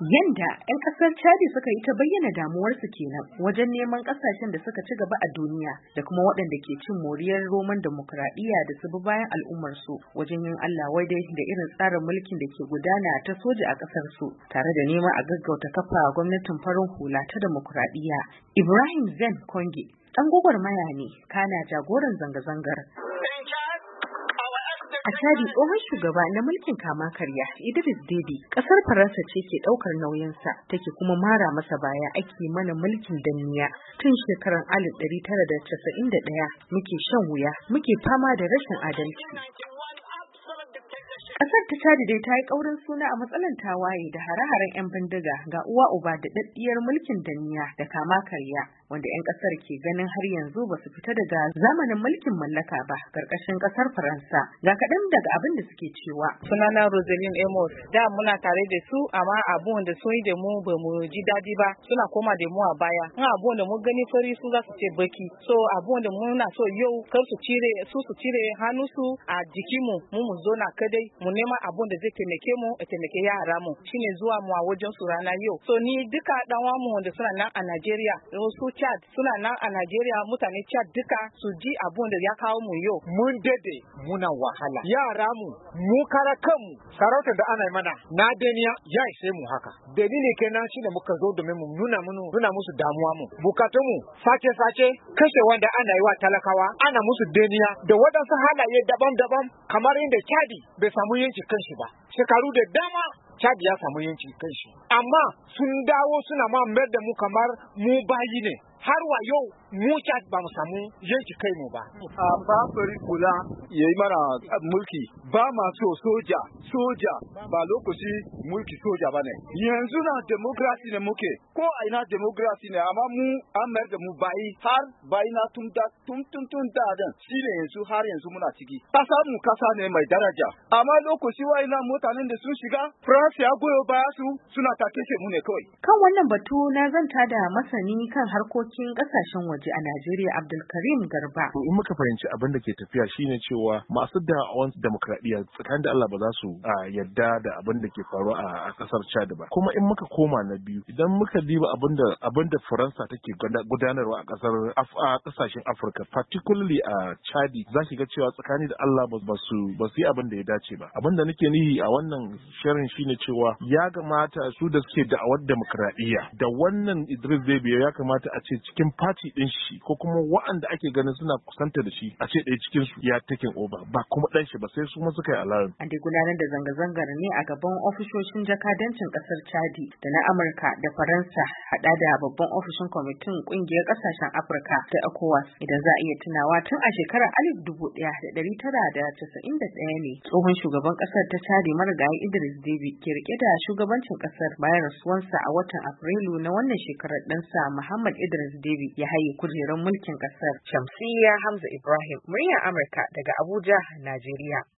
Yanda 'yan ƙasar Chadi suka yi ta bayyana damuwarsu kenan wajen neman ƙasashen da suka ci gaba a duniya da kuma waɗanda ke cin moriyar roman dimokuraɗiyya da su bi bayan al'ummarsu wajen yin Allah wadai da irin tsarin mulkin da ke gudana ta soja a ƙasarsu tare da neman a gaggauta kafa gwamnatin farin hula ta dimokuraɗiyya. Ibrahim Zen Konge ɗan gwagwarmaya ne kana jagoran zanga-zangar. A Chadi tsohon shugaba na mulkin kama karya Idris Deby kasar Faransa ce ke daukar nauyinsa take kuma mara masa baya ake mana mulkin danniya tun shekarar 1991 muke shan wuya muke fama da rashin adalci. Kasar ta Chadi dai ta yi kaurin suna a matsalan tawaye da hare-haren 'yan bindiga ga uwa uba da daddiyar mulkin danniya da kama karya wanda 'yan kasar ke ganin har yanzu ba su fita daga zamanin mulkin mallaka ba karkashin kasar Faransa. Ga kaɗan daga abin da suke cewa. Sunana Roseline Amos, da muna tare da su amma abun da sun yi da mu ba mu ji daɗi ba suna koma da mu a baya. In abun da mu gani fari su za su ce baki. So abun da muna so yau kar su cire hannu su a jikinmu mu zo na kadai mu nema abun da zai taimake mu ya taimake yara mu shine zuwa mu a wajen su rana yau. So ni duka dan mu da suna nan a Najeriya su Chad suna nan a Najeriya mutane Chad duka su ji abun da ya kawo mu yau. Mun dade muna wahala yara mu kara kanmu sarautar da ana mana na deniya ya ishe mu haka. Dalili kenan shine muka zo domin mu nuna musu damuwa mu bukatun mu sace kashe wanda ana yi wa talakawa ana musu deniya da wadansu halaye daban-daban kamar inda Chadi bai samu yanci kanshi ba shekaru da dama Chad ya samu yanci kanshi amma sun dawo suna ma mayar da mu kamar mu bayi ne har wa yau mu Chad ba mu samu yanci kai mu ba. Ba fari kula ya yi mana mulki ba ma so soja ba lokaci mulki soja ba ne. Yanzu na demokrasi ne muke ko a ina demokrasi ne amma mu an mayar da mu bayi har bayi na tun da shi ne yanzu muna ciki. Kasa mu kasa ne mai daraja amma lokaci wa ina mutanen da sun shiga France ya goyo baya suna take mu ne kawai. Kan wannan batu na zanta da masani kan harkokin kasashen waje a Najeriya Abdulkarim Garba. In muka fahimci abin da ke tafiya shine cewa masu da'awan demokradiyya tsakanin da Allah ba za su yadda da abin da ke faruwa a kasar Chad ba. Kuma in muka koma na biyu idan muka diba abin da Faransa take gudanarwa a kasashen Afirka particularly a Chad za ki ga cewa tsakani da Allah ba su yi abin da ya dace ba. Abin da nake nihi a wannan shirin shine cewa ya kamata su da suke da'awar demokradiyya da wannan Idris Deby ya kamata a ce cikin party din shi ko kuma waɗanda ake ganin suna kusanta da shi a ce ɗaya cikin su ya taken over ba kuma ɗan shi ba sai su ma suka yi alarin. An dai gudanar da zanga-zangar ne a gaban ofisoshin jakadancin ƙasar Chadi da na Amurka da Faransa haɗa da babban ofishin kwamitin ƙungiyar ƙasashen Afirka ta ECOWAS. Idan za a iya tunawa tun a shekarar 1991 ne tsohon shugaban ƙasar ta Chadi marigayi Idris Deby ke rike da shugabancin ƙasar bayan rasuwarsa a watan Afrilu na wannan shekarar ɗansa Muhammad Idris Deby ya haye kujerar mulkin ƙasar. Shamsiyya Hamza Ibrahim, muryar Amurka daga Abuja, Najeriya.